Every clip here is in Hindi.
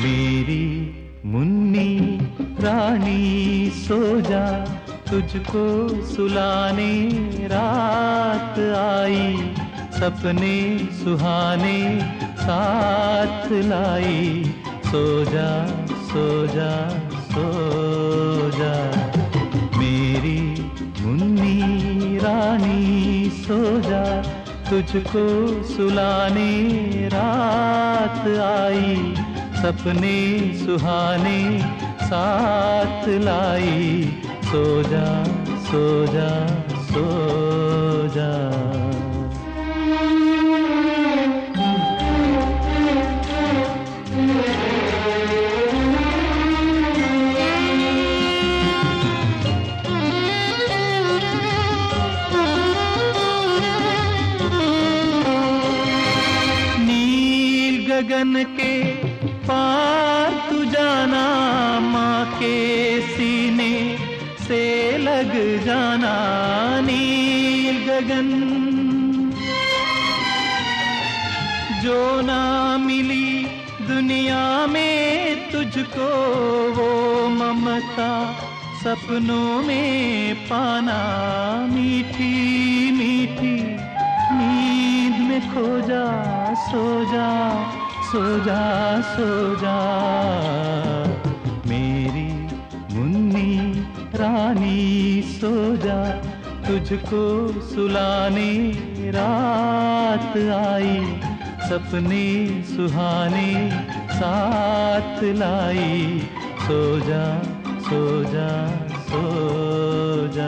मेरी मुन्नी रानी सो जा, तुझको सुलाने रात आई, सपने सुहाने साथ लाई। सो जा सो जा सो जा, मेरी मुन्नी रानी सो जा, तुझको सुलाने रात आई, सपने सुहाने साथ लाई। सो जा सो जा सो जा। गगन के पार तू जाना, माँ के सीने से लग जाना। नील गगन जो ना मिली दुनिया में तुझको, वो ममता सपनों में पाना। मीठी मीठी नींद में खो जा, सो जा सो जा सो जा, मेरी मुन्नी रानी सो जा, तुझको सुलाने रात आई, सपने सुहाने साथ लाई। सो जा सो जा सो जा।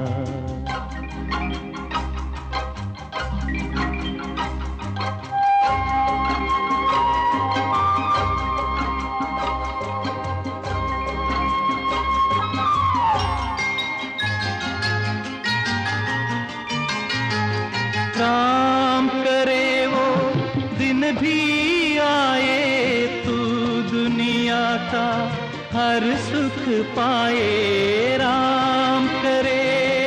राम करे वो दिन भी आए, तू दुनिया का हर सुख पाए। राम करे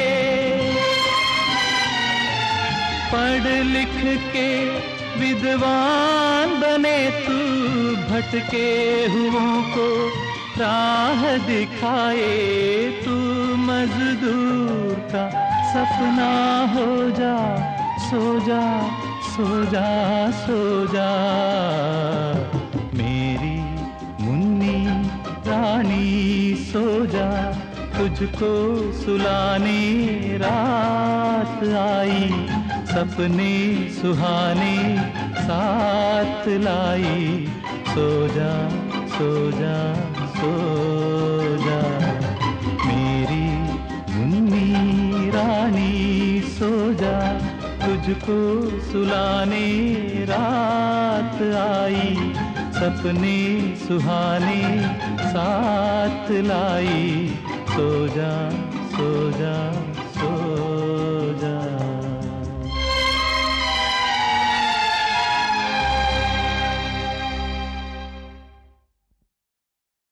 पढ़ लिख के विद्वान बने, तू भटके हुओं को राह दिखाए। तू मजदूर का सपना हो जा, सो जा सो जा सो जा, मेरी मुन्नी रानी सो जा, तुझको सुलाने रात आई, सपने सुहाने साथ लाई। सो जा सो जा सो जा, मेरी मुन्नी रानी सो जा, तुझको सुलाने रात आई, सपने सुहाने साथ लाई। सो जा सो जा